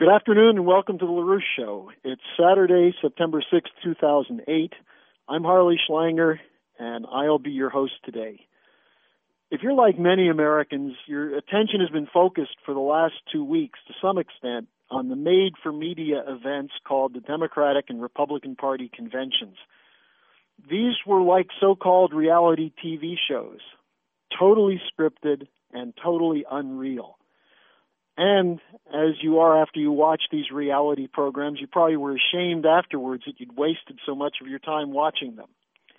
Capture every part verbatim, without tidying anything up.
Good afternoon and welcome to the LaRouche Show. It's Saturday, September sixth, two thousand eight. I'm Harley Schlanger, and I'll be your host today. If you're like many Americans, your attention has been focused for the last two weeks, to some extent, on the made-for-media events called the Democratic and Republican Party conventions. These were like so-called reality T V shows, totally scripted and totally unreal. And as you are after you watch these reality programs, you probably were ashamed afterwards that you'd wasted so much of your time watching them.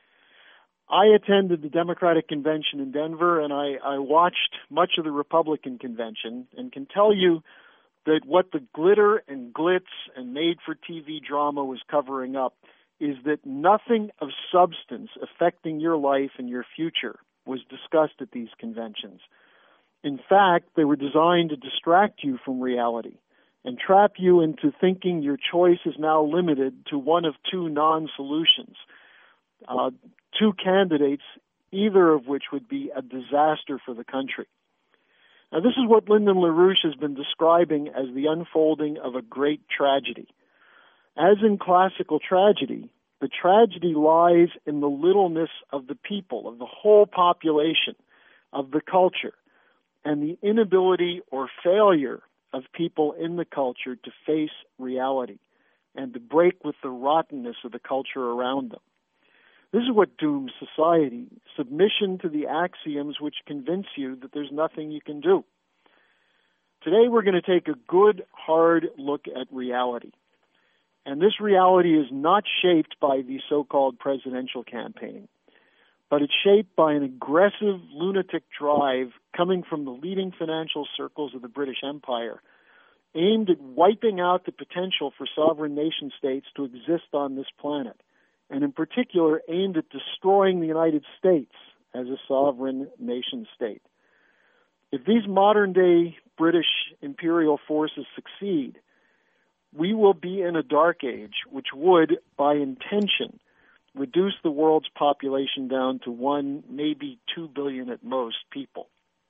I attended the Democratic convention in Denver, and I, I watched much of the Republican convention, and can tell you that what the glitter and glitz and made-for-T V drama was covering up is that nothing of substance affecting your life and your future was discussed at these conventions. In fact, they were designed to distract you from reality and trap you into thinking your choice is now limited to one of two non-solutions, uh, two candidates, either of which would be a disaster for the country. Now, this is what Lyndon LaRouche has been describing as the unfolding of a great tragedy. As in classical tragedy, the tragedy lies in the littleness of the people, of the whole population, of the culture, and the inability or failure of people in the culture to face reality and to break with the rottenness of the culture around them. This is what dooms society, submission to the axioms which convince you that there's nothing you can do. Today we're going to take a good, hard look at reality. And this reality is not shaped by the so-called presidential campaign, but it's shaped by an aggressive, lunatic drive coming from the leading financial circles of the British Empire, aimed at wiping out the potential for sovereign nation-states to exist on this planet, and in particular aimed at destroying the United States as a sovereign nation-state. If these modern-day British imperial forces succeed, we will be in a dark age which would, by intention, reduce the world's population down to one, maybe two billion at most people.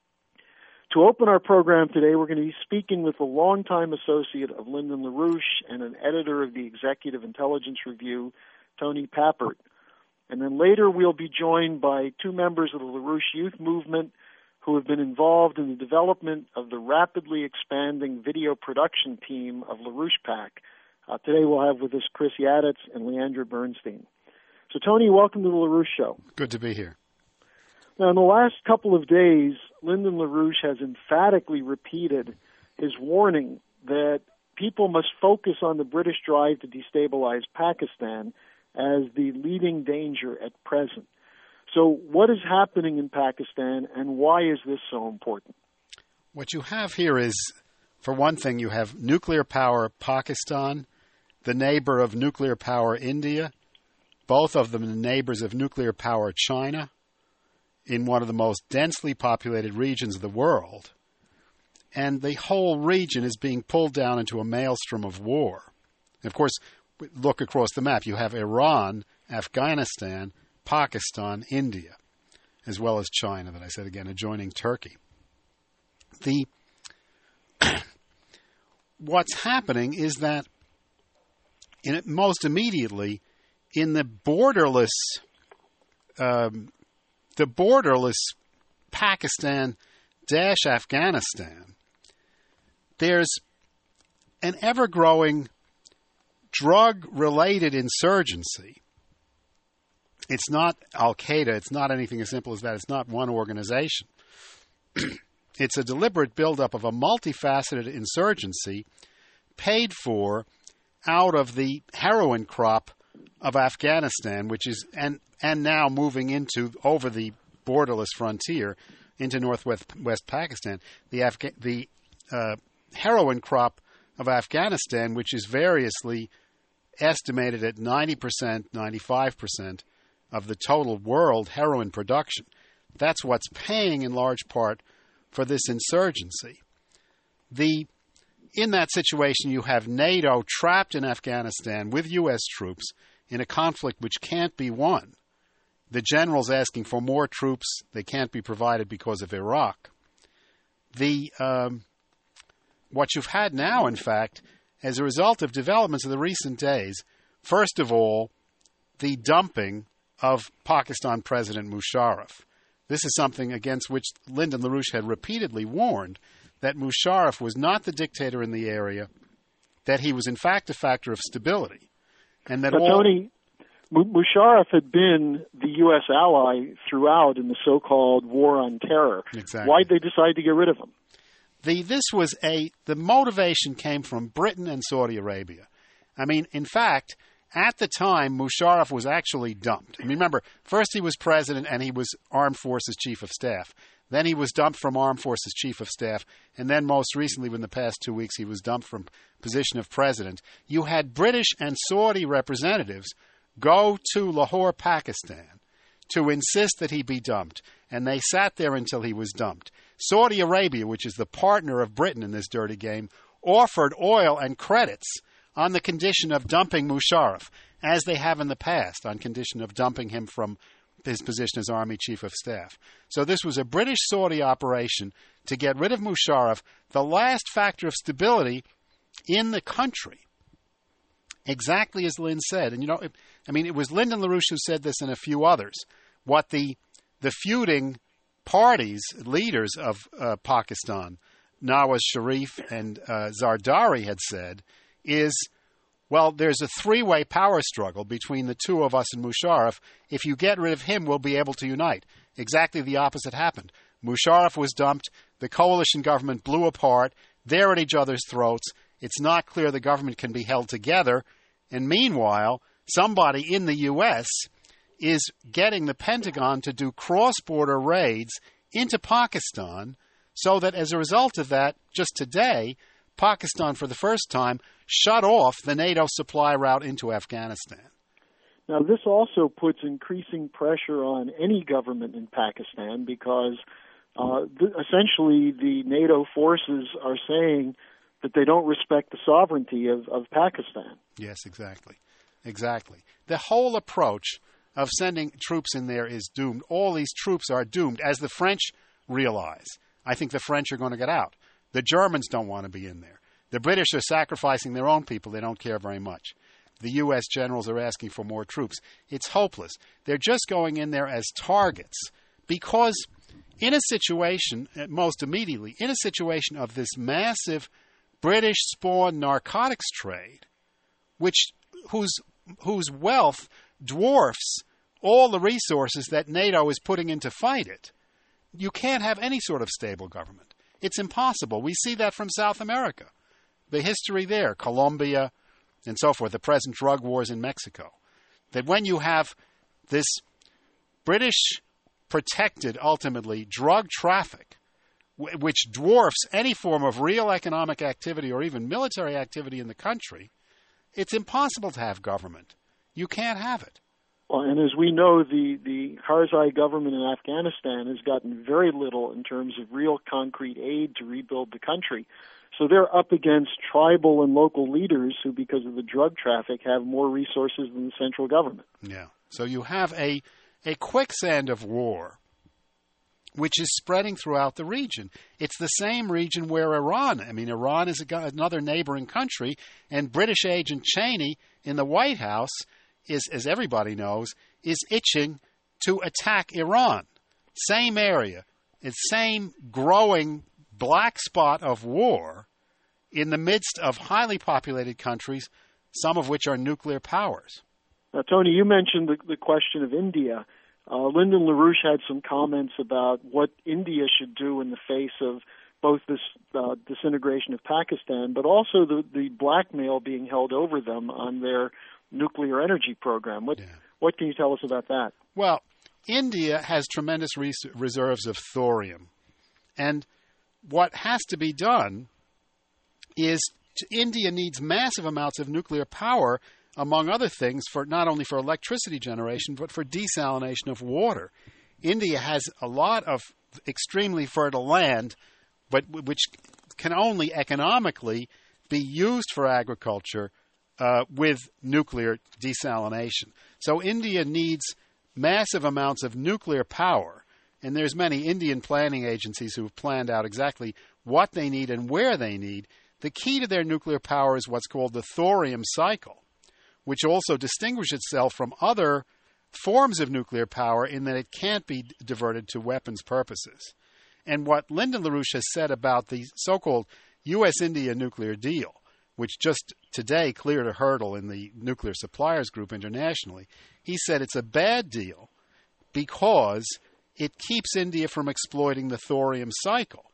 To open our program today, we're going to be speaking with a longtime associate of Lyndon LaRouche and an editor of the Executive Intelligence Review, Tony Pappert. And then later we'll be joined by two members of the LaRouche Youth Movement who have been involved in the development of the rapidly expanding video production team of LaRouche PAC. Uh, today we'll have with us Chris Yaditz and Leandra Bernstein. So, Tony, welcome to the LaRouche Show. Good to be here. Now, in the last couple of days, Lyndon LaRouche has emphatically repeated his warning that people must focus on the British drive to destabilize Pakistan as the leading danger at present. So what is happening in Pakistan, and why is this so important? What you have here is, for one thing, you have nuclear power Pakistan, the neighbor of nuclear power India, both of them the neighbors of nuclear power China, in one of the most densely populated regions of the world. And the whole region is being pulled down into a maelstrom of war. And of course, look across the map. You have Iran, Afghanistan, Pakistan, India, as well as China, that I said again, adjoining Turkey. The what's happening is that in it, most immediately, in the borderless, um, the borderless Pakistan dash Afghanistan, there's an ever-growing drug-related insurgency. It's not Al-Qaeda. It's not anything as simple as that. It's not one organization. It's a deliberate buildup of a multifaceted insurgency paid for out of the heroin crop of Afghanistan, which is and and now moving into over the borderless frontier into northwest West Pakistan, the Afga- the uh, heroin crop of Afghanistan, which is variously estimated at ninety percent, ninety-five percent of the total world heroin production. That's what's paying in large part for this insurgency. The in that situation, you have NATO trapped in Afghanistan with U S troops in a conflict which can't be won. The generals asking for more troops, they can't be provided because of Iraq. The um, what you've had now, in fact, as a result of developments of the recent days. First of all, the dumping of Pakistan President Musharraf. This is something against which Lyndon LaRouche had repeatedly warned, that Musharraf was not the dictator in the area, that he was in fact a factor of stability. And that but all... Tony, Musharraf had been the U S ally throughout in the so-called war on terror. Exactly. Why did they decide to get rid of him? The, this was a, the motivation came from Britain and Saudi Arabia. I mean, in fact, at the time, Musharraf was actually dumped. I mean, remember, first he was president and he was Armed Forces Chief of Staff. Then he was dumped from Armed Forces Chief of Staff. And then most recently, within the past two weeks, he was dumped from position of president. You had British and Saudi representatives go to Lahore, Pakistan, to insist that he be dumped. And they sat there until he was dumped. Saudi Arabia, which is the partner of Britain in this dirty game, offered oil and credits on the condition of dumping Musharraf, as they have in the past, on condition of dumping him from his position as Army Chief of Staff. So this was a British-Saudi operation to get rid of Musharraf, the last factor of stability in the country. Exactly as Lynn said. And, you know, it, I mean, it was Lyndon LaRouche who said this and a few others. What the the feuding parties, leaders of uh, Pakistan, Nawaz Sharif and uh, Zardari, had said is, well, there's a three-way power struggle between the two of us and Musharraf. If you get rid of him, we'll be able to unite. Exactly the opposite happened. Musharraf was dumped. The coalition government blew apart. They're at each other's throats. It's not clear the government can be held together. And meanwhile, somebody in the U S is getting the Pentagon to do cross-border raids into Pakistan, so that as a result of that, just today, Pakistan, for the first time, shut off the NATO supply route into Afghanistan. Now, this also puts increasing pressure on any government in Pakistan because uh, th- essentially the NATO forces are saying that they don't respect the sovereignty of, of Pakistan. Yes, exactly. Exactly. The whole approach of sending troops in there is doomed. All these troops are doomed, as the French realize. I think the French are going to get out. The Germans don't want to be in there. The British are sacrificing their own people. They don't care very much. The U S generals are asking for more troops. It's hopeless. They're just going in there as targets because in a situation, most immediately, in a situation of this massive British-spawned narcotics trade, which whose whose wealth dwarfs all the resources that NATO is putting in to fight it, you can't have any sort of stable government. It's impossible. We see that from South America. The history there, Colombia and so forth, the present drug wars in Mexico. That when you have this British-protected, ultimately, drug traffic, w- which dwarfs any form of real economic activity or even military activity in the country, it's impossible to have government. You can't have it. Well, and as we know, the, the Karzai government in Afghanistan has gotten very little in terms of real concrete aid to rebuild the country. So they're up against tribal and local leaders who, because of the drug traffic, have more resources than the central government. Yeah. So you have a, a quicksand of war, which is spreading throughout the region. It's the same region where Iran, I mean, Iran is a, another neighboring country, and British agent Cheney in the White House is, as everybody knows, is itching to attack Iran. Same area. It's same growing black spot of war in the midst of highly populated countries, some of which are nuclear powers. Now, Tony, you mentioned the, the question of India. Uh, Lyndon LaRouche had some comments about what India should do in the face of both this uh, disintegration of Pakistan, but also the, the blackmail being held over them on their nuclear energy program. What, yeah. what can you tell us about that? Well, India has tremendous res- reserves of thorium. And what has to be done is to, India needs massive amounts of nuclear power, among other things, for not only for electricity generation, but for desalination of water. India has a lot of extremely fertile land, but which can only economically be used for agriculture uh, with nuclear desalination. So India needs massive amounts of nuclear power, and there's many Indian planning agencies who have planned out exactly what they need and where they need The key to their nuclear power is what's called the thorium cycle, which also distinguishes itself from other forms of nuclear power in that it can't be diverted to weapons purposes. And what Lyndon LaRouche has said about the so-called U S India nuclear deal, which just today cleared a hurdle in the Nuclear Suppliers Group internationally, he said it's a bad deal because it keeps India from exploiting the thorium cycle.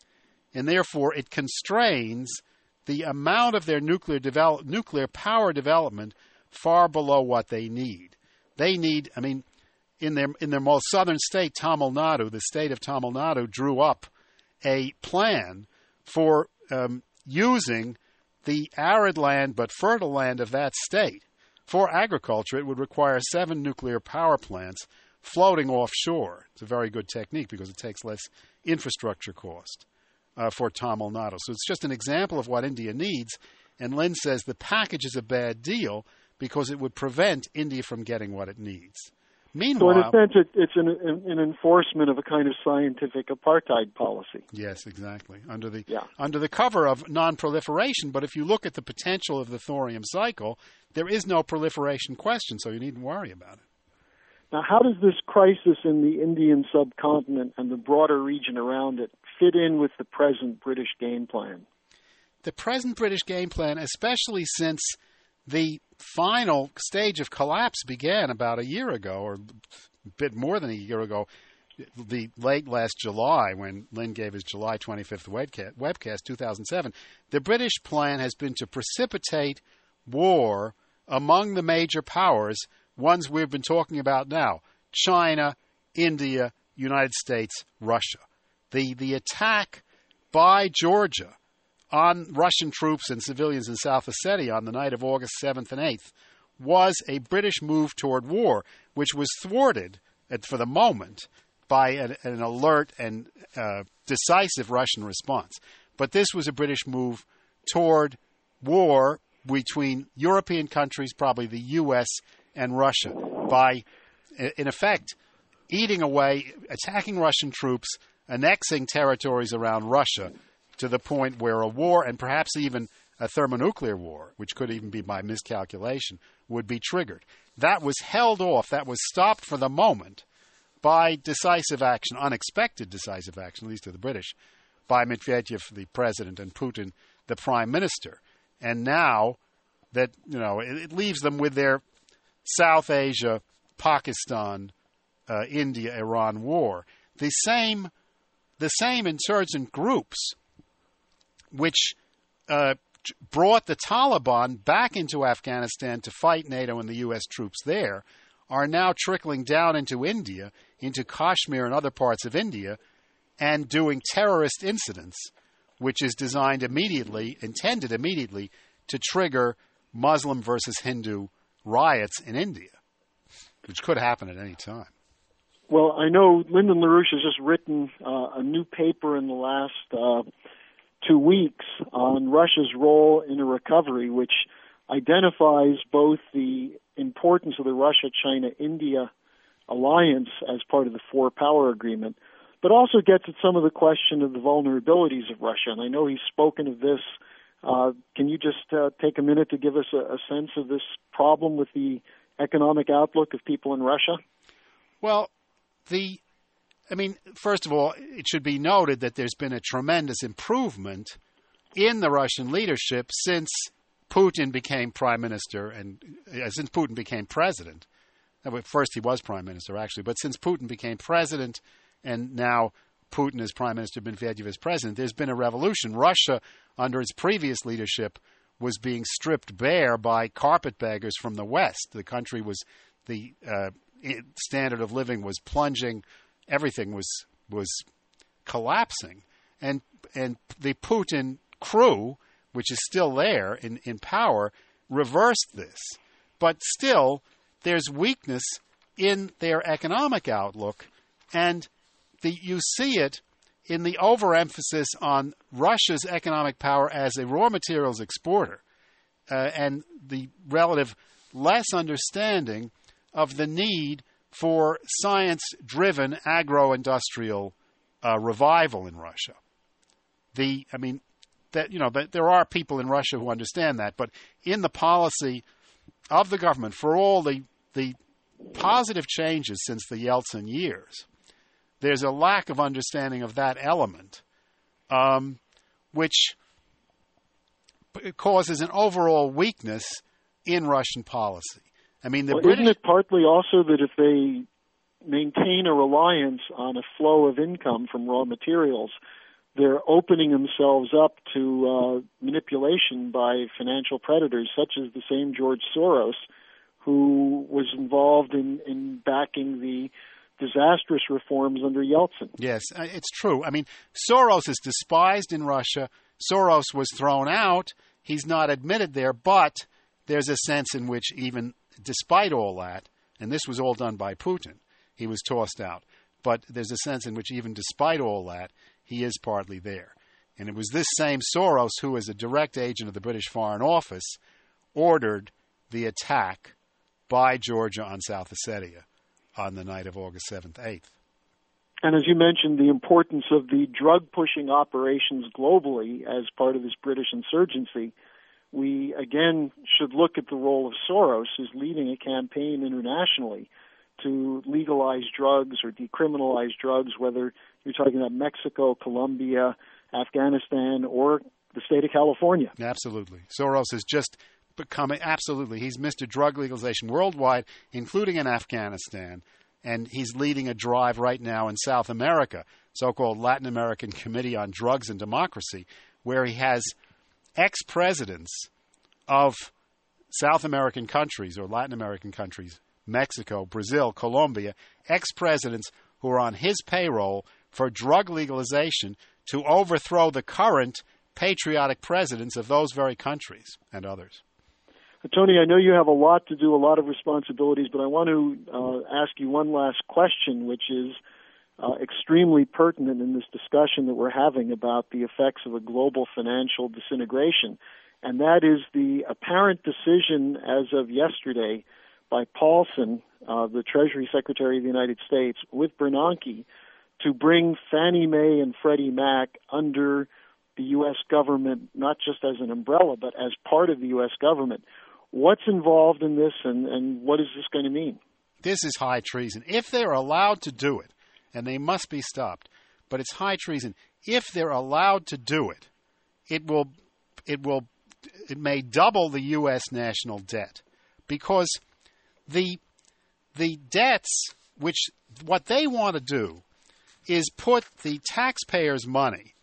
And therefore, it constrains the amount of their nuclear develop, nuclear power development far below what they need. They need, I mean, in their in their most southern state, Tamil Nadu, the state of Tamil Nadu drew up a plan for um, using the arid land but fertile land of that state. For agriculture, it would require seven nuclear power plants floating offshore. It's a very good technique because it takes less infrastructure cost uh, for Tamil Nadu. So it's just an example of what India needs. And Lynn says the package is a bad deal because it would prevent India from getting what it needs. Meanwhile, so in a sense, it, it's an, an enforcement of a kind of scientific apartheid policy. Yes, exactly. Under the yeah. under the cover of non-proliferation, but if you look at the potential of the thorium cycle, there is no proliferation question, so you needn't worry about it. Now, how does this crisis in the Indian subcontinent and the broader region around it fit in with the present British game plan? The present British game plan, especially since the final stage of collapse began about a year ago, or a bit more than a year ago, the late last July, when Lynn gave his July twenty-fifth webcast, webcast two thousand seven. The British plan has been to precipitate war among the major powers, ones we've been talking about now: China, India, United States, Russia. The the attack by Georgia on Russian troops and civilians in South Ossetia on the night of August seventh and eighth was a British move toward war, which was thwarted at, for the moment by an, an alert and uh, decisive Russian response. But this was a British move toward war between European countries, probably the U S and Russia, by, in effect, eating away, attacking Russian troops, annexing territories around Russia, to the point where a war, and perhaps even a thermonuclear war, which could even be by miscalculation, would be triggered. That was held off, that was stopped for the moment by decisive action, unexpected decisive action, at least to the British, by Medvedev, the president, and Putin, the prime minister. And now that, you know, it, it leaves them with their South Asia, Pakistan, uh, India, Iran war. The same, the same insurgent groups which uh, brought the Taliban back into Afghanistan to fight NATO and the U S troops there, are now trickling down into India, into Kashmir and other parts of India, and doing terrorist incidents, which is designed immediately, intended immediately, to trigger Muslim versus Hindu riots in India, which could happen at any time. Well, I know Lyndon LaRouche has just written uh, a new paper in the last uh, two weeks on Russia's role in a recovery, which identifies both the importance of the Russia-China-India alliance as part of the four-power agreement, but also gets at some of the question of the vulnerabilities of Russia. And I know he's spoken of this. Uh, can you just uh, take a minute to give us a, a sense of this problem with the economic outlook of people in Russia? Well, the I mean, first of all, it should be noted that there's been a tremendous improvement in the Russian leadership since Putin became prime minister and uh, since Putin became president. First he was prime minister, actually, but since Putin became president and now Putin is prime minister, Medvedev is president, there's been a revolution. Russia, under its previous leadership, was being stripped bare by carpetbaggers from the West. The country was, the uh, standard of living was plunging. Everything was was collapsing, and and the Putin crew, which is still there in, in power, reversed this. But still, there's weakness in their economic outlook, and the, you see it in the overemphasis on Russia's economic power as a raw materials exporter, uh, and the relative less understanding of the need for science-driven agro-industrial uh, revival in Russia. The, I mean, that, you know, that there are people in Russia who understand that. But in the policy of the government, for all the the positive changes since the Yeltsin years, there's a lack of understanding of that element, um, which causes an overall weakness in Russian policy. I mean, the well, British... Isn't it partly also that if they maintain a reliance on a flow of income from raw materials, they're opening themselves up to uh, manipulation by financial predators, such as the same George Soros, who was involved in, in backing the disastrous reforms under Yeltsin. Yes, it's true. I mean, Soros is despised in Russia. Soros was thrown out. He's not admitted there, but there's a sense in which even despite all that, and this was all done by Putin, he was tossed out. But there's a sense in which even despite all that, he is partly there. And it was this same Soros who, as a direct agent of the British Foreign Office, ordered the attack by Georgia on South Ossetia on the night of August seventh, eighth. And as you mentioned, the importance of the drug-pushing operations globally as part of this British insurgency, we again should look at the role of Soros, who's leading a campaign internationally to legalize drugs or decriminalize drugs, whether you're talking about Mexico, Colombia, Afghanistan, or the state of California. Absolutely. Soros has just become, absolutely, he's Mister Drug legalization worldwide, including in Afghanistan, and he's leading a drive right now in South America, so-called Latin American Committee on Drugs and Democracy, where he has ex-presidents of South American countries or Latin American countries, Mexico, Brazil, Colombia, ex-presidents who are on his payroll for drug legalization to overthrow the current patriotic presidents of those very countries and others. Tony, I know you have a lot to do, a lot of responsibilities, but I want to uh, ask you one last question, which is uh, extremely pertinent in this discussion that we're having about the effects of a global financial disintegration, and that is the apparent decision as of yesterday by Paulson, uh, the Treasury Secretary of the United States, with Bernanke, to bring Fannie Mae and Freddie Mac under the U S government, not just as an umbrella, but as part of the U S government. What's involved in this, and, and what is this going to mean? This is high treason. If they're allowed to do it, and they must be stopped, but it's high treason. If they're allowed to do it, it will, it will, it may double the U S national debt, because the the debts, which what they want to do is put the taxpayers' money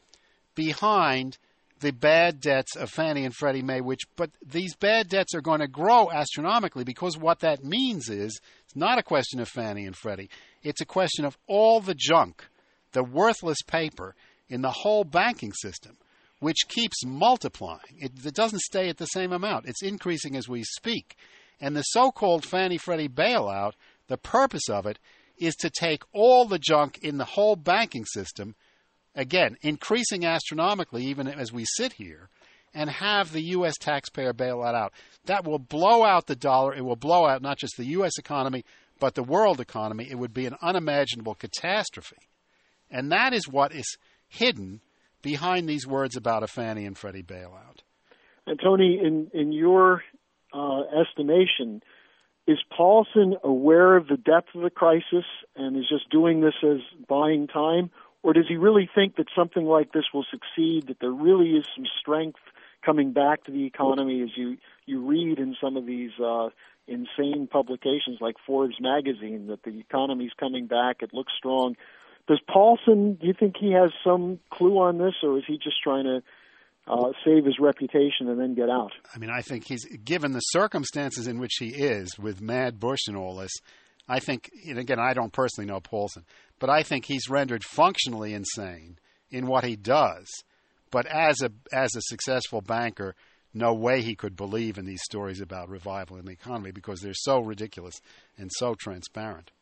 behind the bad debts of Fannie and Freddie Mae, which, but these bad debts are going to grow astronomically, because what that means is it's not a question of Fannie and Freddie. It's a question of all the junk, the worthless paper in the whole banking system, which keeps multiplying. It, it doesn't stay at the same amount. It's increasing as we speak. And the so-called Fannie-Freddie bailout, the purpose of it is to take all the junk in the whole banking system, again, increasing astronomically even as we sit here, and have the U S taxpayer bail that out. That will blow out the dollar. It will blow out not just the U S economy, but the world economy. It would be an unimaginable catastrophe. And that is what is hidden behind these words about a Fannie and Freddie bailout. And Tony, in, in your uh, estimation, is Paulson aware of the depth of the crisis and is just doing this as buying time? Or does he really think that something like this will succeed, that there really is some strength coming back to the economy, as you, you read in some of these uh, insane publications like Forbes magazine, that the economy's coming back, it looks strong? Does Paulson, do you think he has some clue on this, or is he just trying to uh, save his reputation and then get out? I mean, I think he's, given the circumstances in which he is, with Mad Bush and all this, I think, and again, I don't personally know Paulson, but I think he's rendered functionally insane in what he does. But as a as a successful banker, no way he could believe in these stories about revival in the economy, because they're so ridiculous and so transparent.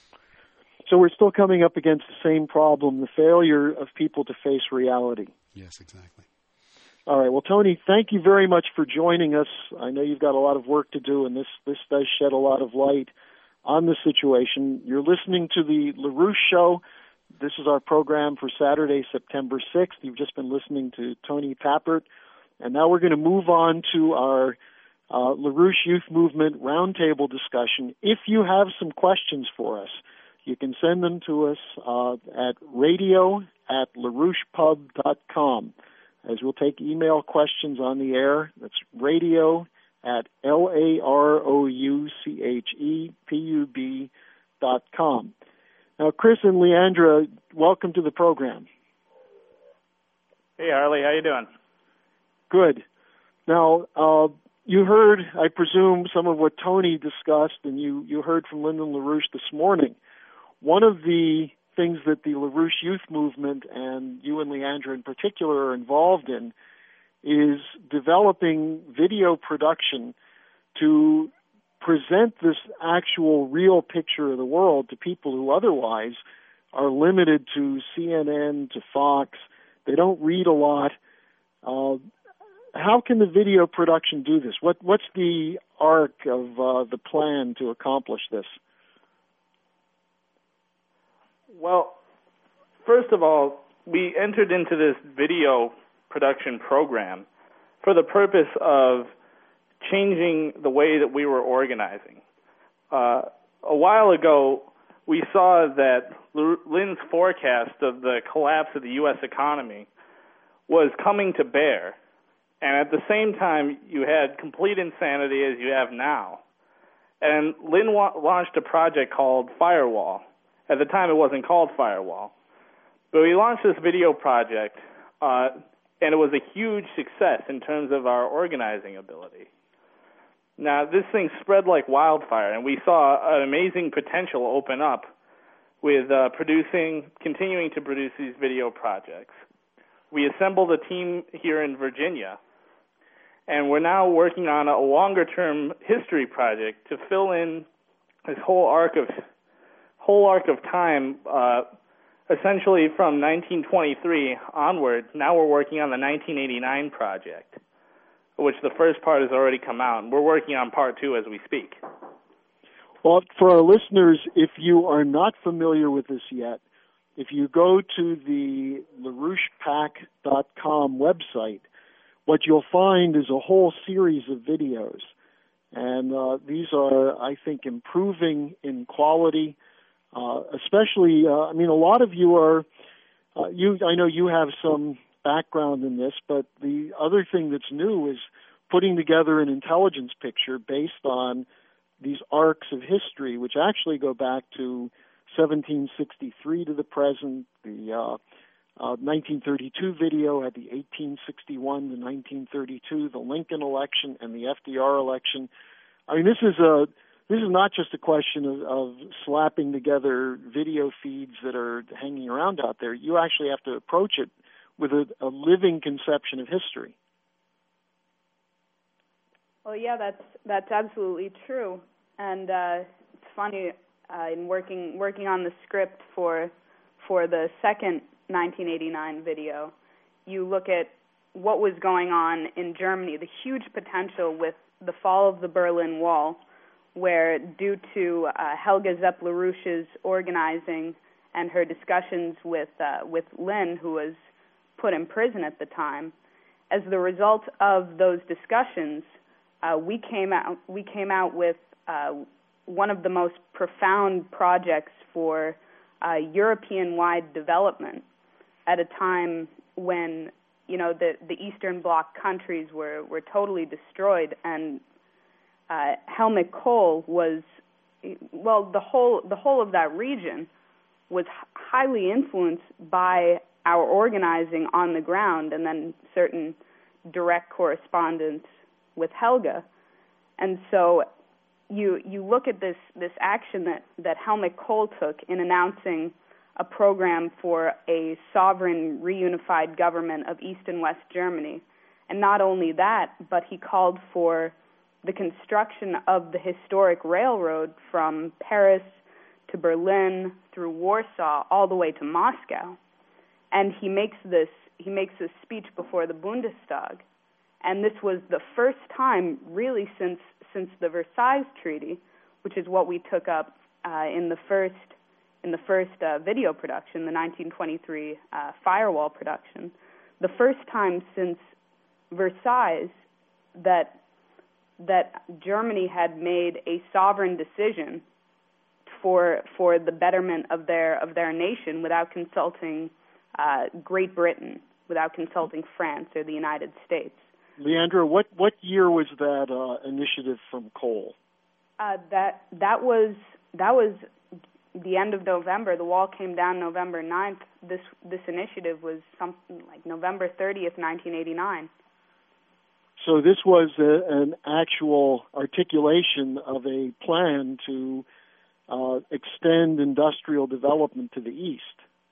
So we're still coming up against the same problem, the failure of people to face reality. Yes, exactly. All right. Well, Tony, thank you very much for joining us. I know you've got a lot of work to do, and this, this does shed a lot of light on the situation. You're listening to the LaRouche Show. This is our program for Saturday, September sixth. You've just been listening to Tony Papert. And now we're going to move on to our uh, LaRouche Youth Movement roundtable discussion. If you have some questions for us, you can send them to us uh, at radio at larouchepub dot com, as we'll take email questions on the air. That's radio at L A R O U C H E P U B dot com. Now, Chris and Leandra, welcome to the program. Hey, Harley, how you doing? Good. Now, uh, you heard, I presume, some of what Tony discussed, and you, you heard from Lyndon LaRouche this morning. One of the things that the LaRouche Youth Movement, and you and Leandra in particular, are involved in is developing video production to present this actual real picture of the world to people who otherwise are limited to C N N, to Fox. They don't read a lot. Uh, how can the video production do this? What What's the arc of uh, the plan to accomplish this? Well, first of all, we entered into this video production program for the purpose of changing the way that we were organizing. Uh, a while ago, we saw that Lynn's forecast of the collapse of the U S economy was coming to bear. And at the same time, you had complete insanity as you have now. And Lynn wa- launched a project called Firewall. At the time, it wasn't called Firewall. But we launched this video project, uh, and it was a huge success in terms of our organizing ability. Now, this thing spread like wildfire, and we saw an amazing potential open up with uh, producing, continuing to produce these video projects. We assembled a team here in Virginia, and we're now working on a longer-term history project to fill in this whole arc of whole arc of time, uh, essentially from nineteen twenty-three onward. Now we're working on the nineteen eighty-nine project, which the first part has already come out, and we're working on part two as we speak. Well, for our listeners, if you are not familiar with this yet, if you go to the larouche pac dot com website, what you'll find is a whole series of videos. And uh, these are, I think, improving in quality, uh, especially, uh, I mean, a lot of you are, uh, you. I know you have some background in this, but the other thing that's new is putting together an intelligence picture based on these arcs of history, which actually go back to seventeen sixty-three to the present. The uh, uh, nineteen thirty-two video had the eighteen sixty-one to nineteen thirty-two, the Lincoln election, and the F D R election. I mean, this is a this is not just a question of, of slapping together video feeds that are hanging around out there. You actually have to approach it with a, a living conception of history. Well, yeah, that's that's absolutely true, and uh, it's funny uh, in working working on the script for for the second nineteen eighty-nine video. You look at what was going on in Germany, the huge potential with the fall of the Berlin Wall, where due to uh, Helga Zepp-LaRouche's organizing and her discussions with uh, with Lynn, who was put in prison at the time, as the result of those discussions, uh, we came out we came out with uh, one of the most profound projects for uh, European-wide development at a time when, you know, the, the Eastern Bloc countries were, were totally destroyed, and uh, Helmut Kohl was, well, the whole the whole of that region was highly influenced by our organizing on the ground, and then certain direct correspondence with Helga. And so you you look at this this action that, that Helmut Kohl took in announcing a program for a sovereign reunified government of East and West Germany. And not only that, but he called for the construction of the historic railroad from Paris to Berlin through Warsaw all the way to Moscow. And he makes this he makes this speech before the Bundestag. And this was the first time really since since the Versailles Treaty, which is what we took up uh, in the first in the first uh, video production, the nineteen twenty-three uh, Firewall production, the first time since Versailles that that Germany had made a sovereign decision for for the betterment of their of their nation without consulting uh, Great Britain, without consulting France or the United States. Leandra, what, what year was that uh, initiative from Kohl? Uh, that that was that was the end of November. The wall came down November ninth. This this initiative was something like November thirtieth, nineteen eighty-nine. So this was a, an actual articulation of a plan to uh, extend industrial development to the east.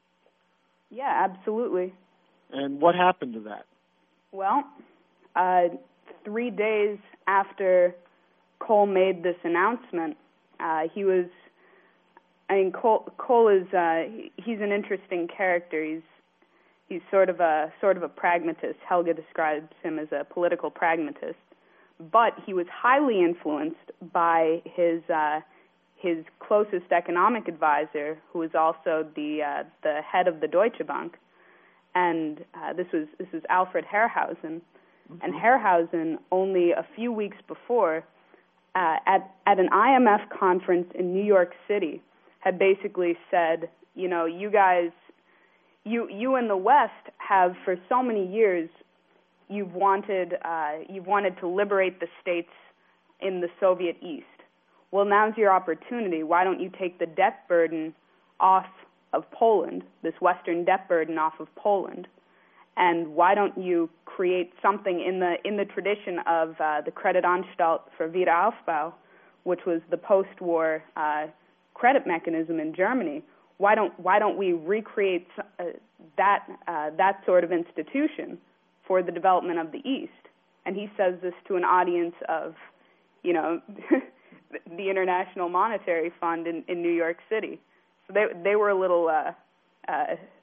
Yeah, absolutely. And what happened to that? Well, uh, three days after Kohl made this announcement, uh, he was, I mean, Kohl, Kohl is, uh, he's an interesting character. He's He's sort of a sort of a pragmatist. Helga describes him as a political pragmatist, but he was highly influenced by his uh, his closest economic advisor, who was also the uh, the head of the Deutsche Bank, and uh, this was this was Alfred Herrhausen. Mm-hmm. And Herrhausen, only a few weeks before, uh, at at an I M F conference in New York City, had basically said, you know, you guys. You you in the West have for so many years you've wanted uh, you've wanted to liberate the states in the Soviet East. Well, now's your opportunity. Why don't you take the debt burden off of Poland, this Western debt burden off of Poland, and why don't you create something in the in the tradition of uh, the Kreditanstalt für Wiederaufbau, which was the post-war uh, credit mechanism in Germany. Why don't why don't we recreate uh, that uh, that sort of institution for the development of the East? And he says this to an audience of, you know, the International Monetary Fund in, in New York City. So they they were a little uh, uh,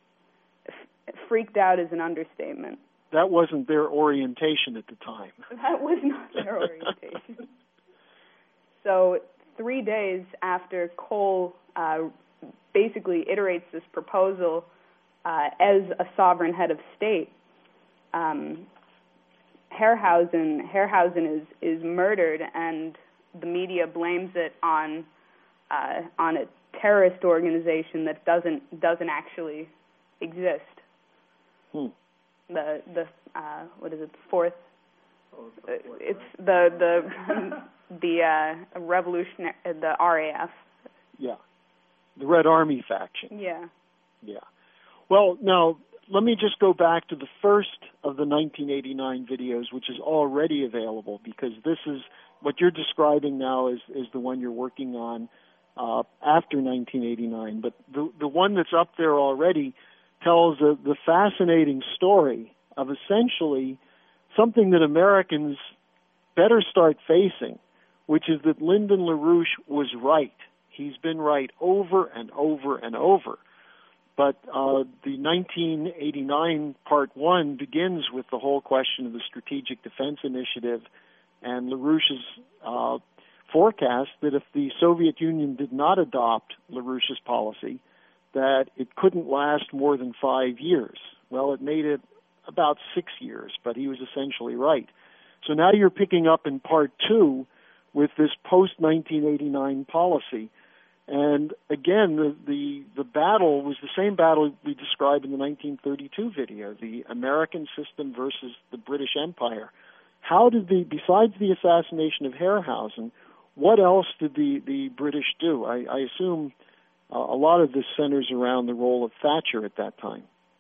f- freaked out is an understatement. That wasn't their orientation at the time. That was not their orientation. So three days after Kohl Uh, basically iterates this proposal uh, as a sovereign head of state, um, Herrhausen, Herrhausen is, is murdered, and the media blames it on uh, on a terrorist organization that doesn't doesn't actually exist. Hmm. The the uh, what is it? Fourth. Oh, it's the the the uh, revolutionary the R A F. Yeah. The Red Army faction. Yeah. Yeah. Well, now, let me just go back to the first of the nineteen eighty-nine videos, which is already available, because this is, what you're describing now is, is the one you're working on uh, after nineteen eighty-nine. But the, the one that's up there already tells a, the fascinating story of essentially something that Americans better start facing, which is that Lyndon LaRouche was right. He's been right over and over and over. But uh, the nineteen eighty-nine Part one begins with the whole question of the Strategic Defense Initiative and LaRouche's uh, forecast that if the Soviet Union did not adopt LaRouche's policy, that it couldn't last more than five years. Well, it made it about six years, but he was essentially right. So now you're picking up in Part two with this post-nineteen eighty-nine policy. And again, the, the the battle was the same battle we described in the nineteen thirty-two video, the American system versus the British Empire. How did the, besides the assassination of Herrhausen, what else did the, the British do? I, I assume uh, a lot of this centers around the role of Thatcher at that time.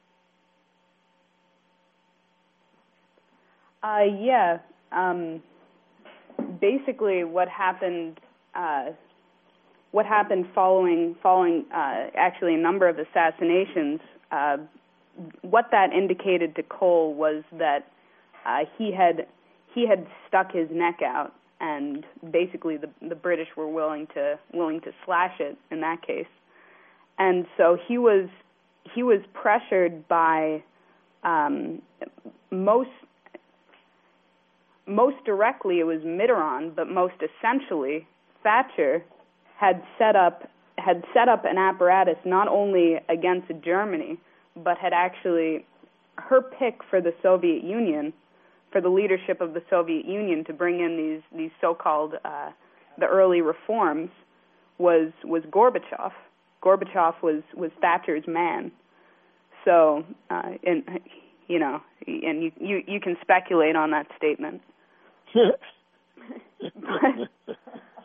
Uh, yeah. Um, basically, what happened... Uh, What happened following following uh, actually a number of assassinations? Uh, what that indicated to Kohl was that uh, he had he had stuck his neck out, and basically the the British were willing to willing to slash it in that case. And so he was he was pressured by um, most most directly it was Mitterrand, but most essentially Thatcher had set up had set up an apparatus not only against Germany, but had actually, her pick for the Soviet Union, for the leadership of the Soviet Union to bring in these these so-called uh, the early reforms was was Gorbachev. Gorbachev was, was Thatcher's man. So, uh, and you know, and you, you you can speculate on that statement. but,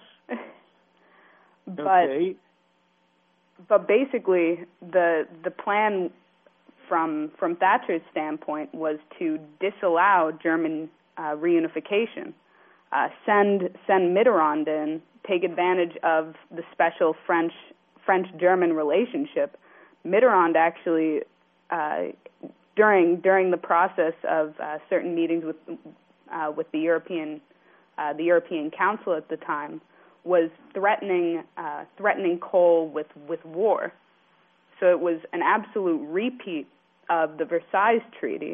but okay. but basically, the the plan from from Thatcher's standpoint was to disallow German uh, reunification, uh, send send Mitterrand in, take advantage of the special French French-German relationship. Mitterrand actually, uh, during during the process of uh, certain meetings with uh, with the European uh, the European Council at the time, was threatening uh, threatening Kohl with, with war. So it was an absolute repeat of the Versailles Treaty,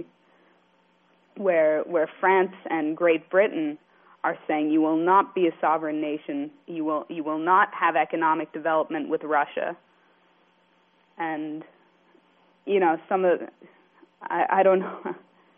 where where France and Great Britain are saying you will not be a sovereign nation, you will you will not have economic development with Russia. And you know, some of the, I, I don't know.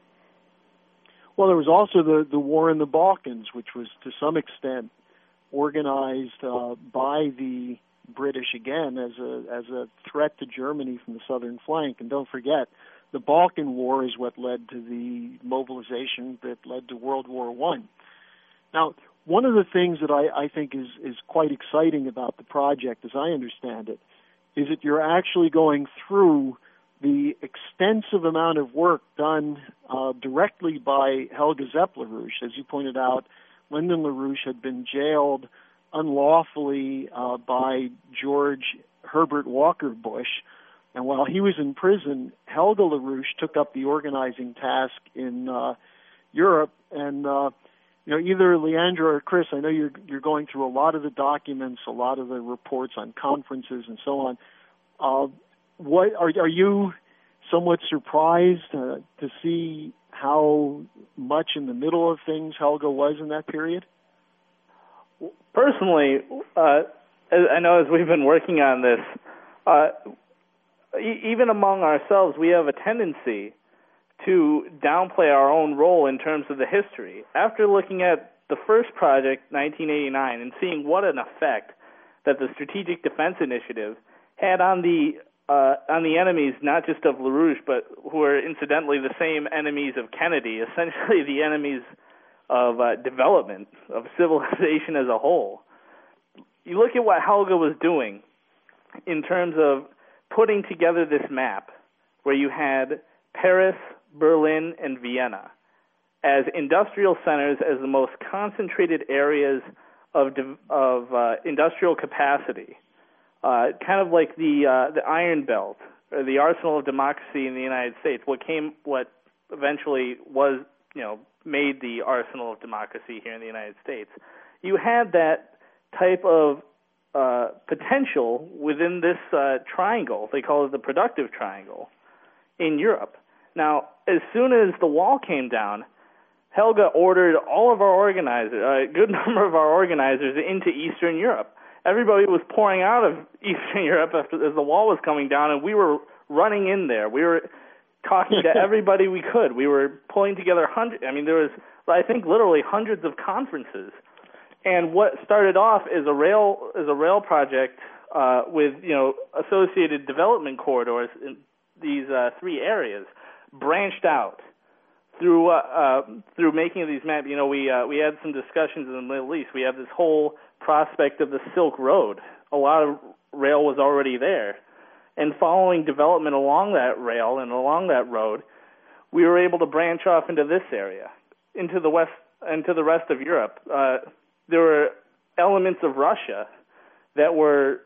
Well, there was also the, the war in the Balkans, which was to some extent organized uh, by the British again as a as a threat to Germany from the southern flank. And don't forget, the Balkan War is what led to the mobilization that led to World War One. Now, one of the things that I, I think is, is quite exciting about the project, as I understand it, is that you're actually going through the extensive amount of work done uh, directly by Helga Zepp-LaRouche. As you pointed out, Lyndon LaRouche had been jailed unlawfully uh, by George Herbert Walker Bush. And while he was in prison, Helga LaRouche took up the organizing task in uh, Europe. And, uh, you know, either Leandra or Chris, I know you're, you're going through a lot of the documents, a lot of the reports on conferences and so on. Uh, what are, are you somewhat surprised uh, to see how much in the middle of things Helga was in that period? Personally, uh, I know as we've been working on this, uh, e- even among ourselves, we have a tendency to downplay our own role in terms of the history. After looking at the first project, nineteen eighty-nine, and seeing what an effect that the Strategic Defense Initiative had on the uh, on the enemies, not just of LaRouche, but who are incidentally the same enemies of Kennedy, essentially the enemies of uh, development, of civilization as a whole. You look at what Helga was doing in terms of putting together this map where you had Paris, Berlin, and Vienna as industrial centers, as the most concentrated areas of of uh, industrial capacity, uh, kind of like the uh, the Iron Belt or the arsenal of democracy in the United States. What came, what eventually was, you know, made the arsenal of democracy here in the United States. You had that type of uh, potential within this uh, triangle. They call it the productive triangle in Europe. Now, as soon as the wall came down, Helga ordered all of our organizers, a good number of our organizers, into Eastern Europe. Everybody was pouring out of Eastern Europe after, as the wall was coming down, and we were running in there. We were talking to everybody we could. We were pulling together hundreds. I mean, there was, I think, literally hundreds of conferences. And what started off as a rail as a rail project uh, with, you know, associated development corridors in these uh, three areas branched out through uh, uh, through making of these maps. You know, we uh, we had some discussions in the Middle East. We have this whole prospect of the Silk Road. A lot of rail was already there. And following development along that rail and along that road, we were able to branch off into this area, into the west, into the rest of Europe. Uh, there were elements of Russia that were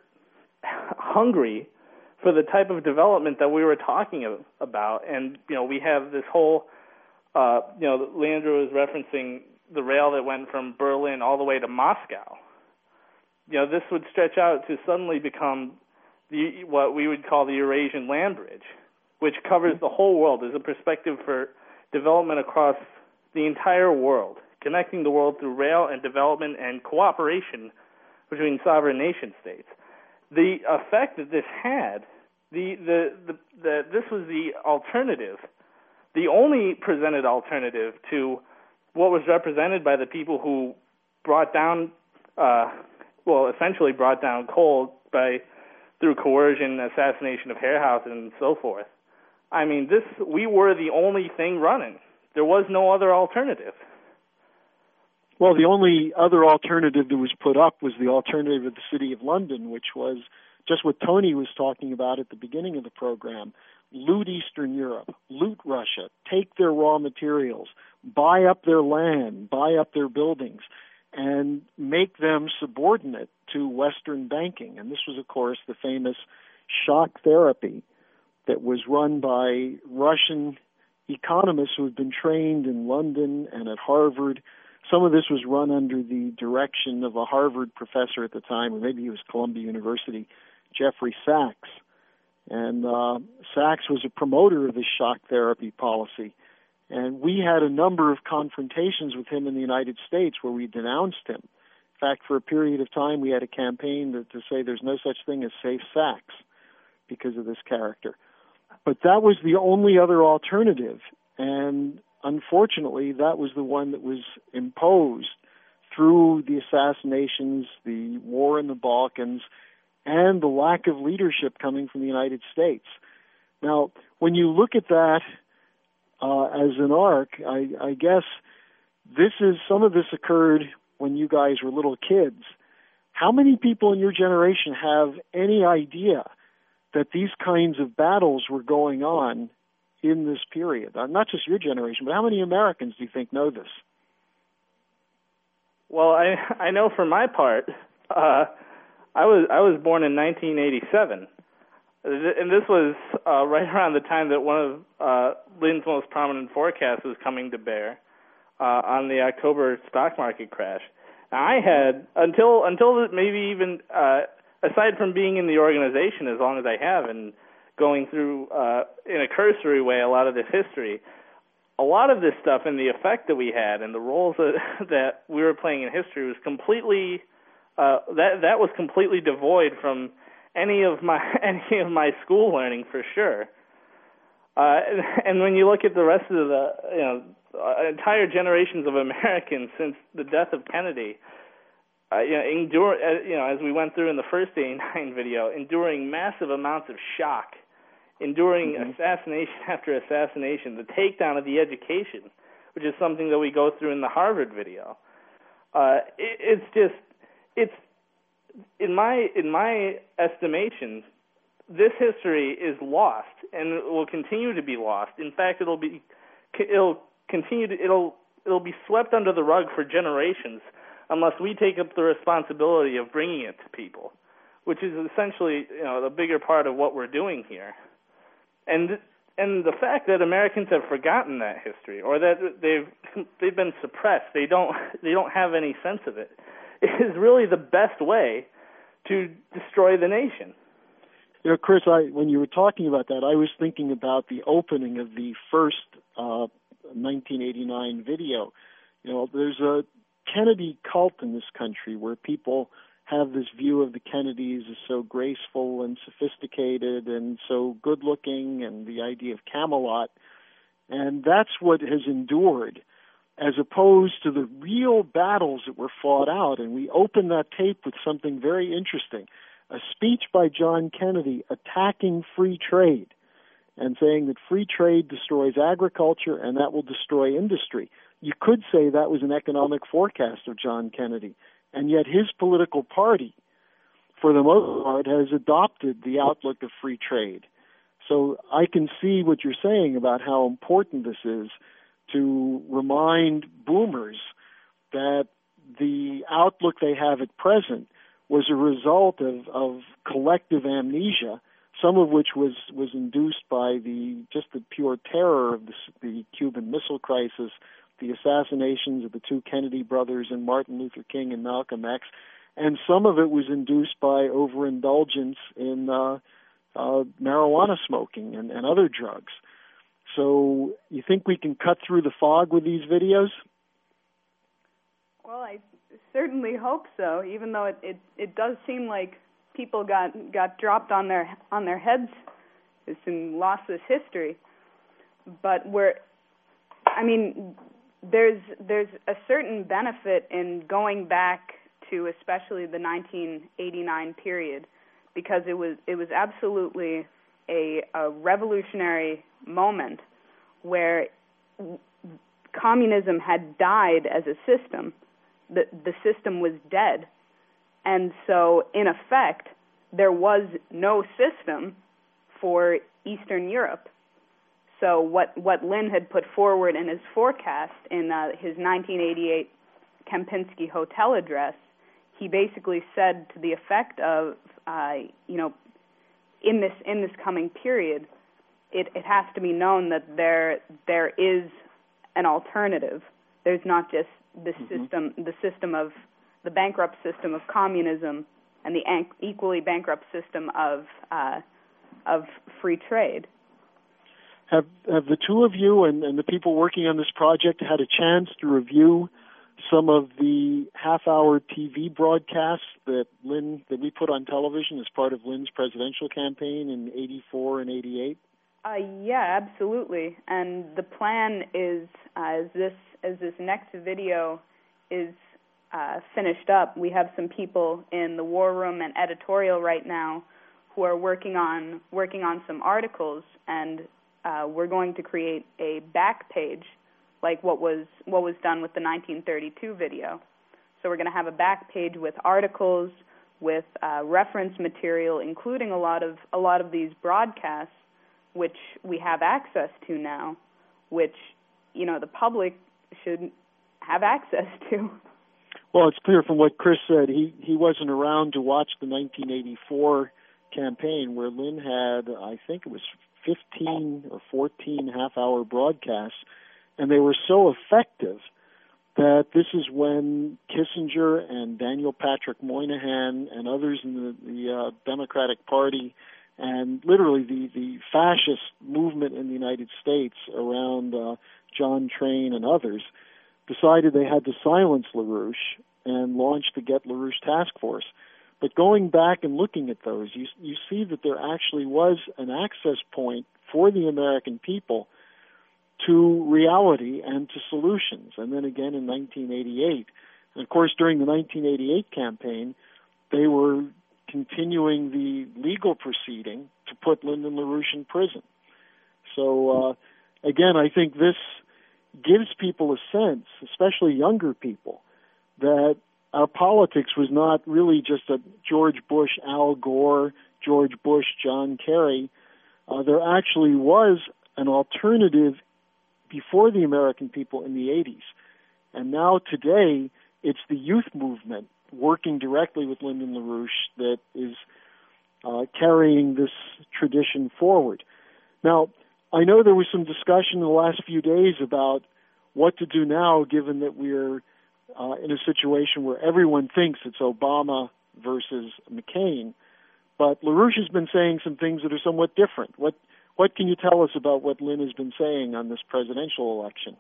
hungry for the type of development that we were talking of, about. And, you know, we have this whole, uh, you know, Leandro was referencing the rail that went from Berlin all the way to Moscow. You know, this would stretch out to suddenly become the, what we would call the Eurasian Land Bridge, which covers the whole world as a perspective for development across the entire world, connecting the world through rail and development and cooperation between sovereign nation states. the effect that this had, the, the, the, the this was the alternative, the only presented alternative to what was represented by the people who brought down, uh, well, essentially brought down coal by through coercion, assassination of Hairhouse, and so forth. I mean, this we were the only thing running. There was no other alternative. Well, the only other alternative that was put up was the alternative of the City of London, which was just what Tony was talking about at the beginning of the program. Loot Eastern Europe, loot Russia, take their raw materials, buy up their land, buy up their buildings, and make them subordinate to Western banking. And this was, of course, the famous shock therapy that was run by Russian economists who had been trained in London and at Harvard. Some of this was run under the direction of a Harvard professor at the time, or maybe he was Columbia University, Jeffrey Sachs. And uh, Sachs was a promoter of this shock therapy policy. And we had a number of confrontations with him in the United States where we denounced him. In fact, for a period of time, we had a campaign to, to say there's no such thing as safe Sachs because of this character. But that was the only other alternative. And unfortunately, that was the one that was imposed through the assassinations, the war in the Balkans, and the lack of leadership coming from the United States. Now, when you look at that uh, as an arc, I, I guess this is some of this occurred when you guys were little kids. How many people in your generation have any idea that these kinds of battles were going on in this period? Uh, not just your generation, but how many Americans do you think know this? Well, I I know for my part, uh, I was I was born in nineteen eighty-seven, and this was uh, right around the time that one of uh, Lynn's most prominent forecasts was coming to bear uh, on the October stock market crash. Now, I had until until maybe even uh, aside from being in the organization as long as I have and going through uh, in a cursory way a lot of this history, a lot of this stuff and the effect that we had and the roles that, that we were playing in history was completely uh, that that was completely devoid from any of my any of my school learning for sure. Uh, and, and when you look at the rest of the you know entire generations of Americans since the death of Kennedy, uh, you know, endure uh, you know as we went through in the first eighty-nine video, enduring massive amounts of shock, enduring mm-hmm. assassination after assassination, the takedown of the education, which is something that we go through in the Harvard video. Uh, it, it's just, it's in my in my estimation, this history is lost and it will continue to be lost. In fact, it'll be it'll continue to it'll it'll be swept under the rug for generations unless we take up the responsibility of bringing it to people, which is essentially you know the bigger part of what we're doing here. And and the fact that Americans have forgotten that history, or that they've they've been suppressed, they don't they don't have any sense of it, is really the best way to destroy the nation. You know, Chris, I, when you were talking about that, I was thinking about the opening of the first uh, nineteen eighty-nine video. You know, there's a Kennedy cult in this country where people have this view of the Kennedys as so graceful and sophisticated and so good-looking, and the idea of Camelot. And that's what has endured, as opposed to the real battles that were fought out. And we open that tape with something very interesting, a speech by John Kennedy attacking free trade and saying that free trade destroys agriculture and that will destroy industry. You could say that was an economic forecast of John Kennedy. And yet his political party, for the most part, has adopted the outlook of free trade. So I can see what you're saying about how important this is to remind boomers that the outlook they have at present was a result of, of collective amnesia, some of which was, was induced by the just the pure terror of the, the Cuban Missile Crisis, the assassinations of the two Kennedy brothers and Martin Luther King and Malcolm X, and some of it was induced by overindulgence in uh, uh, marijuana smoking and, and other drugs. So you think we can cut through the fog with these videos? Well, I certainly hope so, even though it, it, it does seem like people got got dropped on their on their heads. It's in lossless history. But we're, I mean, there's there's a certain benefit in going back to especially the nineteen eighty-nine period, because it was it was absolutely a, a revolutionary moment where communism had died as a system. The the system was dead. And so, in effect, there was no system for Eastern Europe. So what, what Lynn had put forward in his forecast in uh, his nineteen eighty-eight Kempinski Hotel address, he basically said to the effect of, uh, you know, in this in this coming period, it, it has to be known that there there is an alternative. There's not just the mm-hmm. system, the system of the bankrupt system of communism and the equally bankrupt system of uh, of free trade. Have have the two of you and, and the people working on this project had a chance to review some of the half-hour T V broadcasts that Lynn that we put on television as part of Lynn's presidential campaign in eighty-four and eighty-eight? Uh, yeah, absolutely. And the plan is, uh, as this as this next video is uh, finished up, we have some people in the war room and editorial right now who are working on working on some articles, and uh, we're going to create a back page like what was what was done with the nineteen thirty-two video. So we're going to have a back page with articles, with uh, reference material, including a lot of a lot of these broadcasts, which we have access to now, which, you know, the public should have access to. Well, it's clear from what Chris said, he, he wasn't around to watch the nineteen eighty-four campaign where Lynn had, I think it was fifteen or fourteen half-hour broadcasts, and they were so effective that this is when Kissinger and Daniel Patrick Moynihan and others in the, the uh, Democratic Party and literally the, the fascist movement in the United States around uh, John Train and others decided they had to silence LaRouche and launch the Get LaRouche Task Force. But going back and looking at those, you, you see that there actually was an access point for the American people to reality and to solutions. And then again in nineteen eighty-eight. And of course, during the nineteen eighty-eight campaign, they were continuing the legal proceeding to put Lyndon LaRouche in prison. So, uh, again, I think this gives people a sense, especially younger people, that our politics was not really just a George Bush, Al Gore, George Bush, John Kerry. Uh, there actually was an alternative before the American people in the eighties. And now today, it's the youth movement working directly with Lyndon LaRouche that is uh, carrying this tradition forward. Now, I know there was some discussion in the last few days about what to do now, given that we're uh, in a situation where everyone thinks it's Obama versus McCain. But LaRouche has been saying some things that are somewhat different. What what can you tell us about what Lynn has been saying on this presidential election?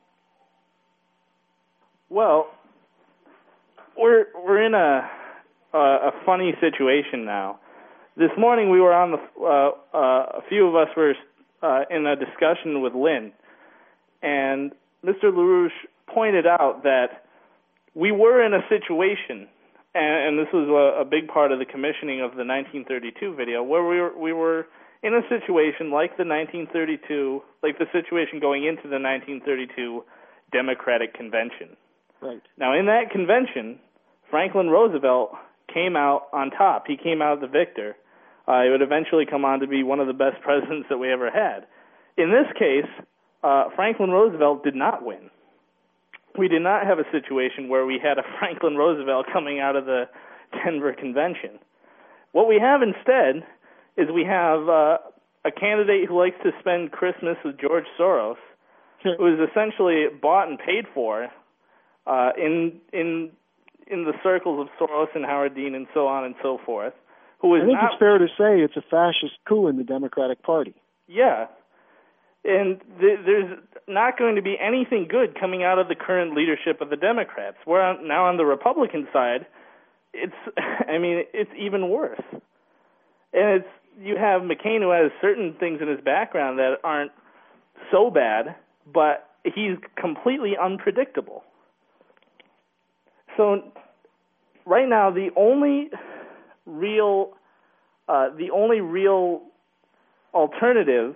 Well, we're we're in a uh, a funny situation now. This morning we were on the uh, uh, a few of us were uh, in a discussion with Lynn, and Mister LaRouche pointed out that we were in a situation, and, and this was a, a big part of the commissioning of the nineteen thirty-two video, where we were we were in a situation like the nineteen thirty-two, like the situation going into the nineteen thirty-two Democratic Convention. Right. Now, in that convention, Franklin Roosevelt came out on top. He came out the victor. Uh, he would eventually come on to be one of the best presidents that we ever had. In this case, uh, Franklin Roosevelt did not win. We did not have a situation where we had a Franklin Roosevelt coming out of the Denver Convention. What we have instead is we have uh, a candidate who likes to spend Christmas with George Soros, who is essentially bought and paid for uh, in in in the circles of Soros and Howard Dean and so on and so forth. Who is I think not, it's fair to say it's a fascist coup in the Democratic Party. Yeah. And th- there's not going to be anything good coming out of the current leadership of the Democrats. Where on, now on the Republican side, it's, I mean, it's even worse. And it's you have McCain, who has certain things in his background that aren't so bad, but he's completely unpredictable. So right now, the only real, uh, the only real alternative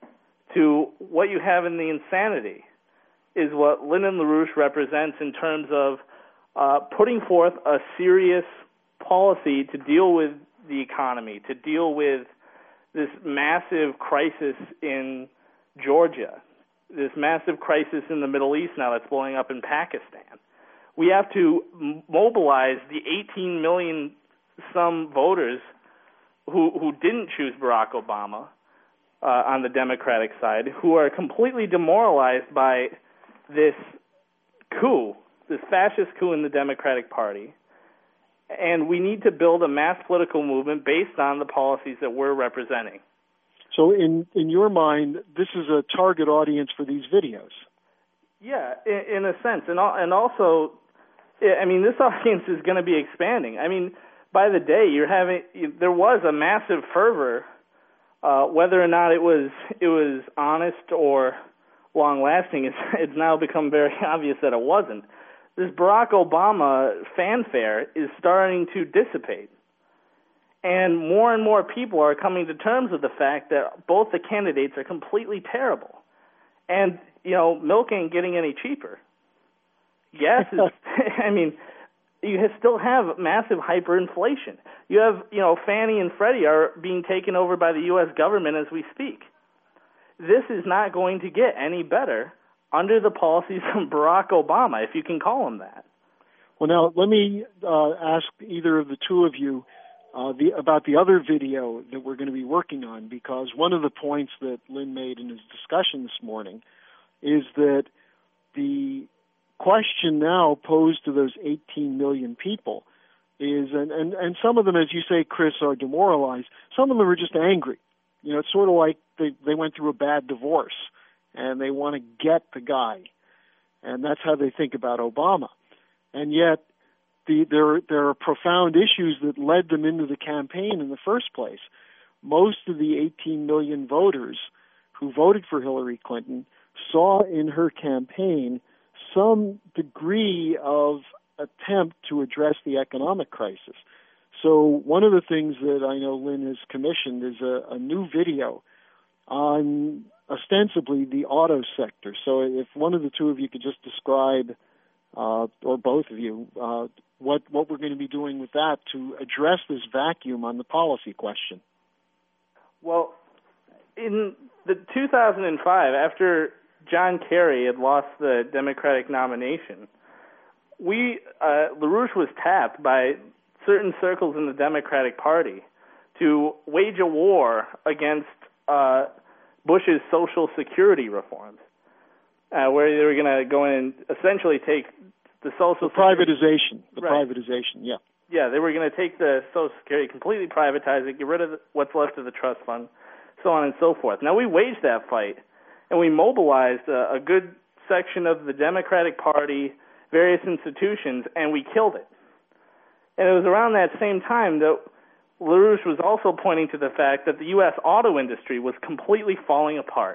to what you have in the insanity is what Lyndon LaRouche represents in terms of uh, putting forth a serious policy to deal with the economy, to deal with this massive crisis in Georgia, this massive crisis in the Middle East now that's blowing up in Pakistan. We have to m- mobilize the eighteen million some voters who who didn't choose Barack Obama uh, on the Democratic side, who are completely demoralized by this coup, this fascist coup in the Democratic Party. And we need to build a mass political movement based on the policies that we're representing. So in, in your mind, this is a target audience for these videos? Yeah, in, in a sense. And, and also, I mean, this audience is going to be expanding. I mean, by the day, you're having, there was a massive fervor, uh, whether or not it was it was honest or long-lasting, it's, it's now become very obvious that it wasn't. This Barack Obama fanfare is starting to dissipate. And more and more people are coming to terms with the fact that both the candidates are completely terrible. And, you know, milk ain't getting any cheaper. Gas is, I mean, you still have massive hyperinflation. You have, you know, Fannie and Freddie are being taken over by the U S government as we speak. This is not going to get any better under the policies of Barack Obama, if you can call him that. Well, now, let me uh, ask either of the two of you uh, the, about the other video that we're going to be working on, because one of the points that Lynn made in his discussion this morning is that the question now posed to those eighteen million people is, and, and, and some of them, as you say, Chris, are demoralized. Some of them are just angry. You know, it's sort of like they, they went through a bad divorce, and they want to get the guy. And that's how they think about Obama. And yet, the, there, there are profound issues that led them into the campaign in the first place. Most of the eighteen million voters who voted for Hillary Clinton saw in her campaign some degree of attempt to address the economic crisis. So one of the things that I know Lynn has commissioned is a, a new video on ostensibly the auto sector. So if one of the two of you could just describe, uh, or both of you, uh, what, what we're going to be doing with that to address this vacuum on the policy question. Well, in the two thousand five, after John Kerry had lost the Democratic nomination, we uh, LaRouche was tapped by certain circles in the Democratic Party to wage a war against uh, Bush's Social Security reforms, uh, where they were going to go in and essentially take the Social the privatization, the right. privatization, yeah. Yeah, they were going to take the Social Security, completely privatize it, get rid of the, what's left of the trust fund, so on and so forth. Now, we waged that fight, and we mobilized a, a good section of the Democratic Party, various institutions, and we killed it. And it was around that same time that LaRouche was also pointing to the fact that the U S auto industry was completely falling apart.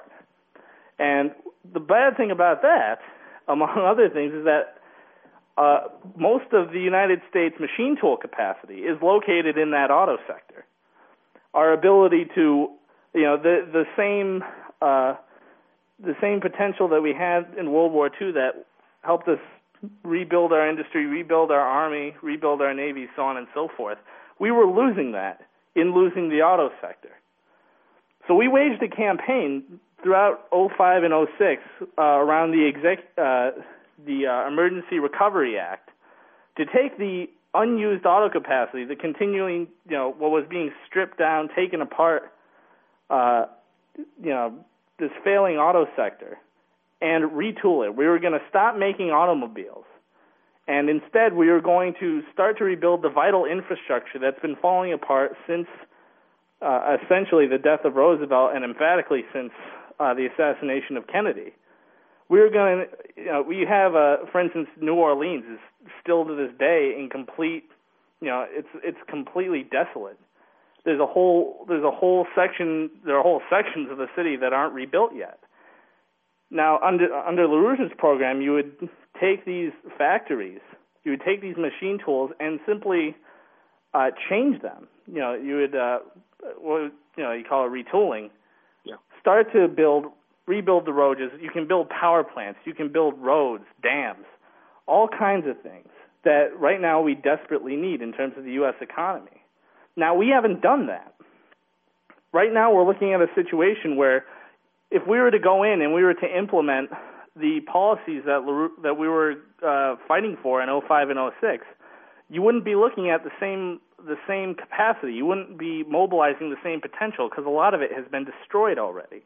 And the bad thing about that, among other things, is that uh, most of the United States machine tool capacity is located in that auto sector. Our ability to, you know, the the same uh, the same potential that we had in World War Two that helped us rebuild our industry, rebuild our army, rebuild our navy, so on and so forth. We were losing that in losing the auto sector. So we waged a campaign throughout oh five and oh six uh, around the exec, uh, the uh, Emergency Recovery Act to take the unused auto capacity, the continuing, you know, what was being stripped down, taken apart, uh, you know, this failing auto sector, and retool it. We were going to stop making automobiles, and instead we were going to start to rebuild the vital infrastructure that's been falling apart since uh, essentially the death of Roosevelt, and emphatically since uh, the assassination of Kennedy. We were going to, you know, we have, uh, for instance, New Orleans is still to this day in complete, you know, it's it's completely desolate. there's a whole there's a whole section there are whole sections of the city that aren't rebuilt yet. Now, under under LaRouche's program, you would take these factories, you would take these machine tools, and simply uh, change them. You know, you would uh, what you know you call it retooling. Yeah. Start to build, rebuild the roads. You can build power plants. You can build roads, dams, all kinds of things that right now we desperately need in terms of the U S economy. Now, we haven't done that. Right now, we're looking at a situation where if we were to go in and we were to implement the policies that LaRouche, that we were uh, fighting for in oh five and oh six, you wouldn't be looking at the same the same capacity. You wouldn't be mobilizing the same potential because a lot of it has been destroyed already.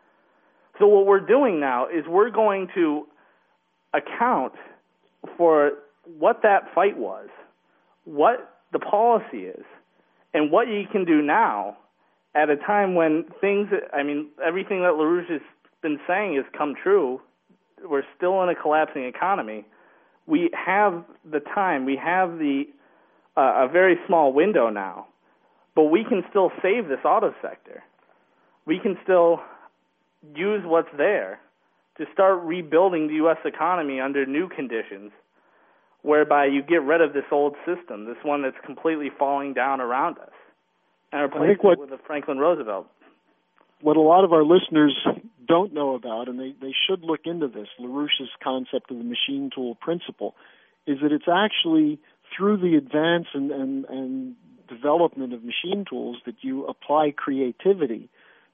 So what we're doing now is we're going to account for what that fight was, what the policy is, and what you can do now at a time when things, I mean, everything that LaRouche has been saying has come true. We're still in a collapsing economy. We have the time, we have the uh, a very small window now, but we can still save this auto sector. We can still use what's there to start rebuilding the U S economy under new conditions, whereby you get rid of this old system, this one that's completely falling down around us, and replace it with the Franklin Roosevelt. What a lot of our listeners don't know about, and they, they should look into this, LaRouche's concept of the machine tool principle, is that it's actually through the advance and, and, and development of machine tools that you apply creativity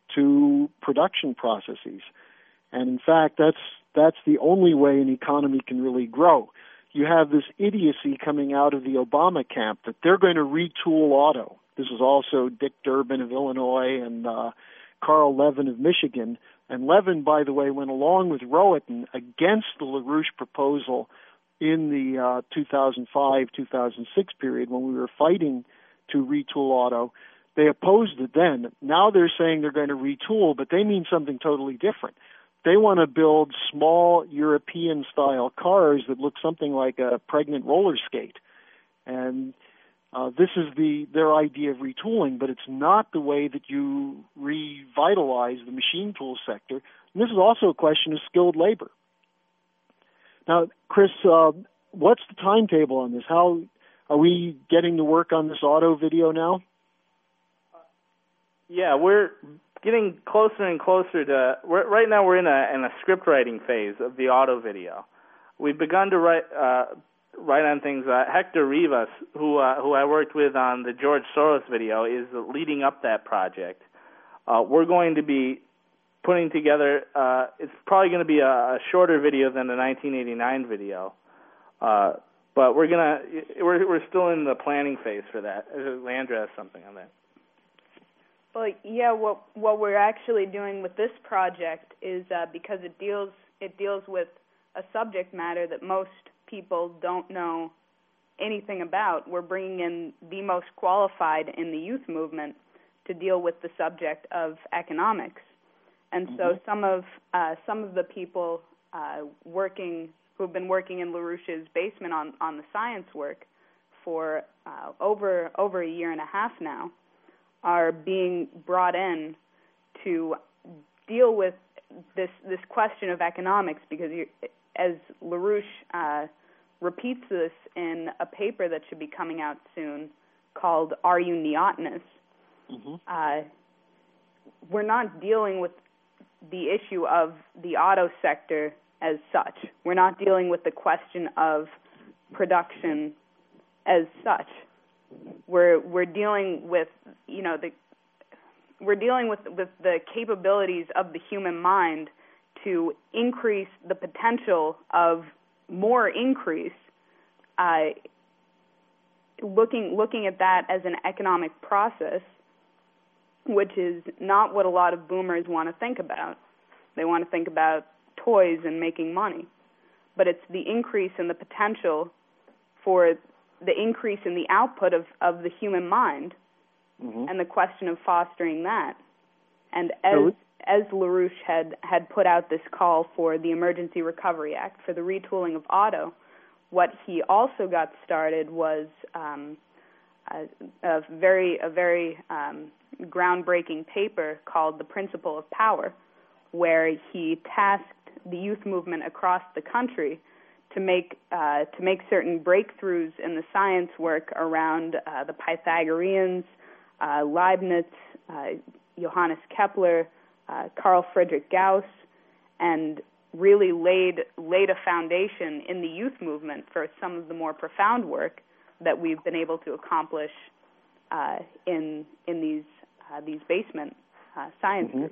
to production processes. And in fact, that's that's the only way an economy can really grow. You have this idiocy coming out of the Obama camp that they're going to retool auto. This was also Dick Durbin of Illinois and uh, Carl Levin of Michigan. And Levin, by the way, went along with Rohatyn against the LaRouche proposal in the uh, two thousand five two thousand six period when we were fighting to retool auto. They opposed it then. Now they're saying they're going to retool, but they mean something totally different. They want to build small European-style cars that look something like a pregnant roller skate. And uh, this is the their idea of retooling, but it's not the way that you revitalize the machine tool sector. And this is also a question of skilled labor. Now, Chris, uh, what's the timetable on this? How are we getting to work on this auto video now? Yeah, we're getting closer and closer to. We're, right now, we're in a in a script writing phase of the auto video. We've begun to write uh, write on things. Uh, Hector Rivas, who uh, who I worked with on the George Soros video, is leading up that project. Uh, we're going to be putting together. Uh, it's probably going to be a, a shorter video than the nineteen eighty-nine video, uh, but we're gonna we're we're still in the planning phase for that. Leandra has something on that. Well, yeah. What what we're actually doing with this project is uh, because it deals it deals with a subject matter that most people don't know anything about. We're bringing in the most qualified in the youth movement to deal with the subject of economics, and mm-hmm. so some of uh, some of the people uh, working who've been working in LaRouche's basement on on the science work for uh, over over a year and a half now are being brought in to deal with this this question of economics, because you, as LaRouche uh, repeats this in a paper that should be coming out soon called Are You Neotenous? Mm-hmm. Uh, we're not dealing with the issue of the auto sector as such. We're not dealing with the question of production as such. We're we're dealing with you know the we're dealing with with the capabilities of the human mind to increase the potential of more increase. Uh, looking looking at that as an economic process, which is not what a lot of boomers want to think about. They want to think about toys and making money, but it's the increase in the potential for the increase in the output of, of the human mind, mm-hmm. and the question of fostering that. And as really? as LaRouche had, had put out this call for the Emergency Recovery Act for the retooling of auto, what he also got started was um, uh, a very a very um, groundbreaking paper called The Principle of Power, where he tasked the youth movement across the country to make uh, to make certain breakthroughs in the science work around uh, the Pythagoreans, uh, Leibniz, uh, Johannes Kepler, uh, Carl Friedrich Gauss, and really laid laid a foundation in the youth movement for some of the more profound work that we've been able to accomplish uh, in in these uh, these basement uh, science mm-hmm. groups.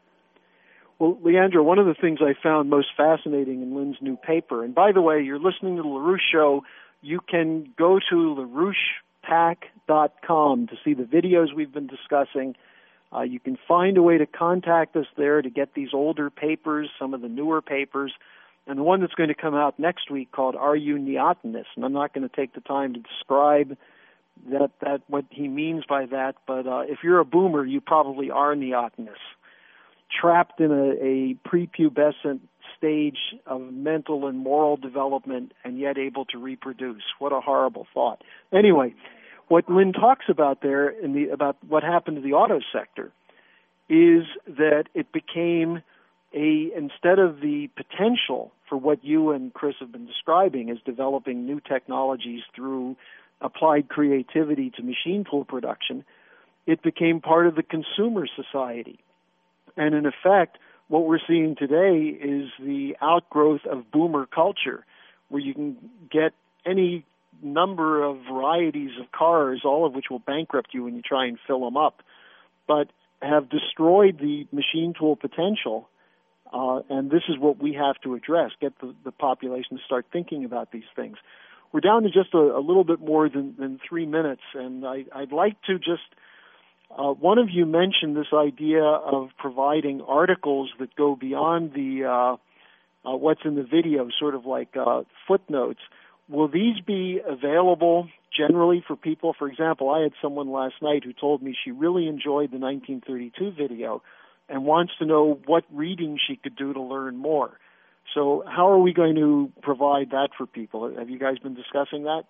Well, Leandra, one of the things I found most fascinating in Lynn's new paper, and by the way, you're listening to the LaRouche Show, you can go to LaRouche Pack dot com to see the videos we've been discussing. Uh, you can find a way to contact us there to get these older papers, some of the newer papers, and the one that's going to come out next week called Are You Neotenous? And I'm not going to take the time to describe that, that what he means by that, but uh, if you're a boomer, you probably are neotenous, trapped in a, a prepubescent stage of mental and moral development and yet able to reproduce. What a horrible thought. Anyway, what Lynn talks about there in the about what happened to the auto sector is that it became a, instead of the potential for what you and Chris have been describing as developing new technologies through applied creativity to machine tool production, it became part of the consumer society. And in effect, what we're seeing today is the outgrowth of boomer culture, where you can get any number of varieties of cars, all of which will bankrupt you when you try and fill them up, but have destroyed the machine tool potential. Uh, and this is what we have to address, get the, the population to start thinking about these things. We're down to just a, a little bit more than, than three minutes, and I, I'd like to just Uh, one of you mentioned this idea of providing articles that go beyond the uh, uh, what's in the video, sort of like uh, footnotes. Will these be available generally for people? For example, I had someone last night who told me she really enjoyed the nineteen thirty-two video and wants to know what reading she could do to learn more. So how are we going to provide that for people? Have you guys been discussing that?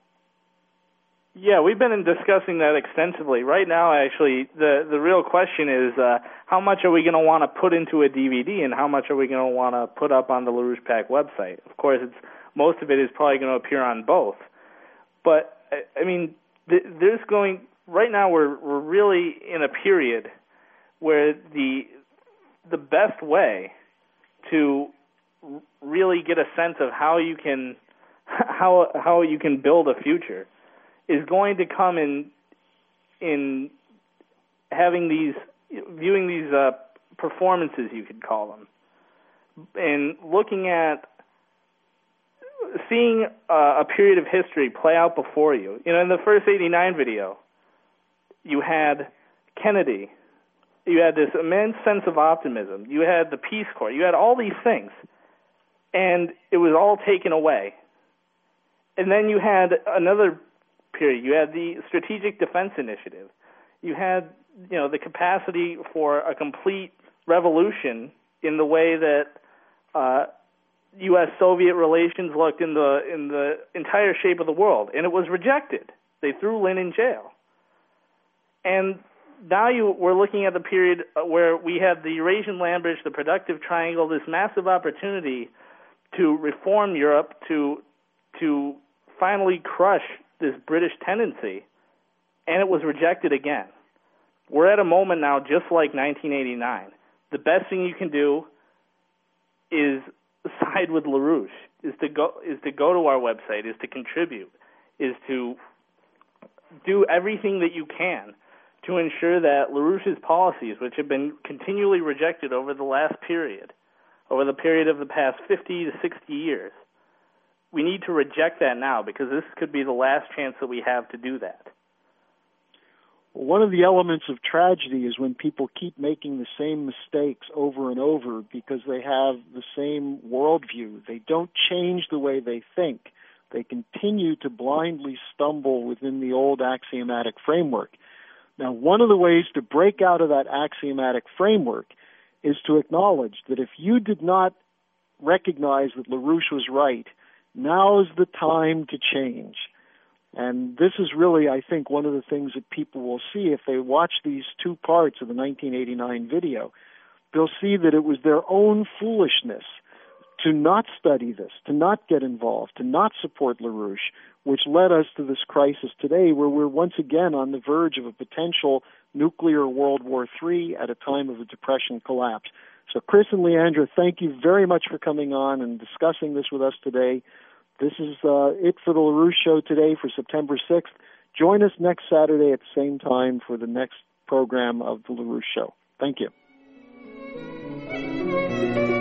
Yeah, we've been discussing that extensively. Right now, actually, the, the real question is uh, how much are we going to want to put into a D V D and how much are we going to want to put up on the LaRouche Pack website? Of course, it's most of it is probably going to appear on both. But, I mean, th- there's going – right now we're we're really in a period where the the best way to really get a sense of how you can how how you can build a future is going to come in in having these, viewing these uh, performances, you could call them, and looking at, seeing uh, a period of history play out before you. You know, in the first eighty-nine video, you had Kennedy, you had this immense sense of optimism, you had the Peace Corps, you had all these things, and it was all taken away. And then you had another period. You had the Strategic Defense Initiative. You had, you know, the capacity for a complete revolution in the way that uh, U S Soviet relations looked in the in the entire shape of the world, and it was rejected. They threw Lynn in jail. And now you we're looking at the period where we had the Eurasian land bridge, the productive triangle, this massive opportunity to reform Europe, to to finally crush this British tendency, and it was rejected again. We're at a moment now just like nineteen eighty-nine. The best thing you can do is side with LaRouche, is to go is to go to our website, is to contribute, is to do everything that you can to ensure that LaRouche's policies, which have been continually rejected over the last period, over the period of the past fifty to sixty years, we need to reject that now because this could be the last chance that we have to do that. One of the elements of tragedy is when people keep making the same mistakes over and over because they have the same worldview. They don't change the way they think. They continue to blindly stumble within the old axiomatic framework. Now, one of the ways to break out of that axiomatic framework is to acknowledge that if you did not recognize that LaRouche was right, now is the time to change. And this is really, I think, one of the things that people will see if they watch these two parts of the nineteen eighty-nine video. They'll see that it was their own foolishness to not study this, to not get involved, to not support LaRouche, which led us to this crisis today where we're once again on the verge of a potential nuclear World War Three at a time of a Depression collapse. So Chris and Leandra, thank you very much for coming on and discussing this with us today. This is uh, it for the LaRouche Show today for September sixth. Join us next Saturday at the same time for the next program of the LaRouche Show. Thank you.